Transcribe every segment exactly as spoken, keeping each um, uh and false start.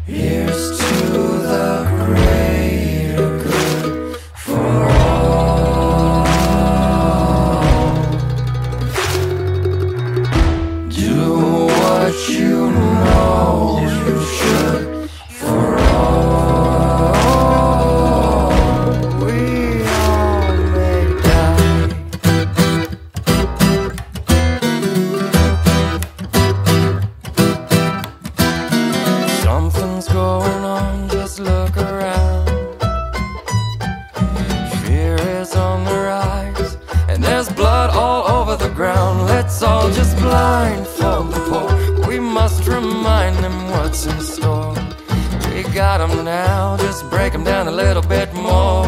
Here's to the greater good for all. Do what you know you should for all. We all may die. Something's going on, just look around. Fear is on the rise, and there's blood all over the ground. Let's all just blindfold the poor. We must remind them what's in store. We got them now, just break them down a little bit more.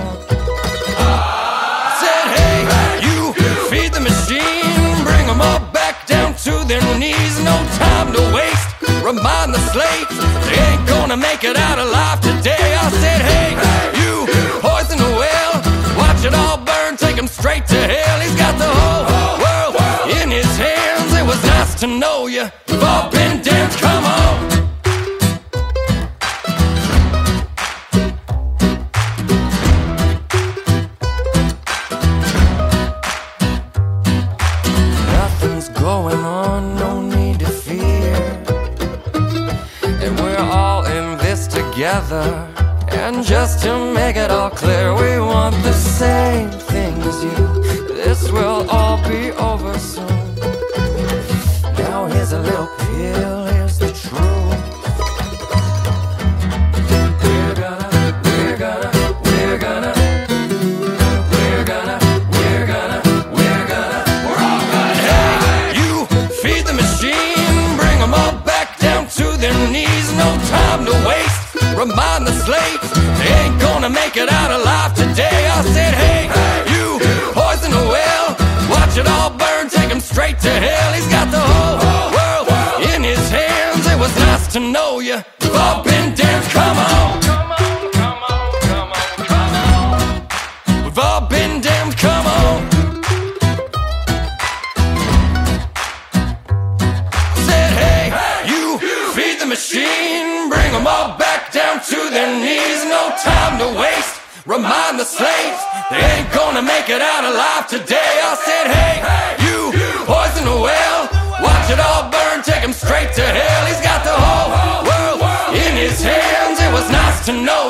Said, hey, you feed the machine, bring them all back down to their knees. No time to waste, remind the slaves they ain't gonna make it out alive today. I said, hey, you poison the well, watch it all burn, take him straight to hell. He's got the whole world in his hands. It was nice to know you. We've all been damned, come on. Nothing's going on, no need to fear. And we're all in this together. And just to make it all clear, we want the same thing as you. This will all be over soon. Now here's a little pill, here's the truth. We're gonna, we're gonna, we're gonna, we're gonna, we're gonna, we're gonna, we're all gonna. Hey, you feed the machine, bring them all back down to their knees. No time to waste, remind the slaves they ain't gonna make it out alive today. I said, hey, you poison the well, watch it all burn, take him straight to hell. He's got the whole world in his hands. It was nice to know you. We've all been damned, come on. Come on, come on, come on, come on. We've all been damned, come on. Said, hey, you feed the machine, bring them all back down to their knees. No time to waste, remind the slaves they ain't gonna make it out alive today. I said, hey, you poison the well, watch it all burn, take him straight to hell. He's got the whole world in his hands. It was nice to know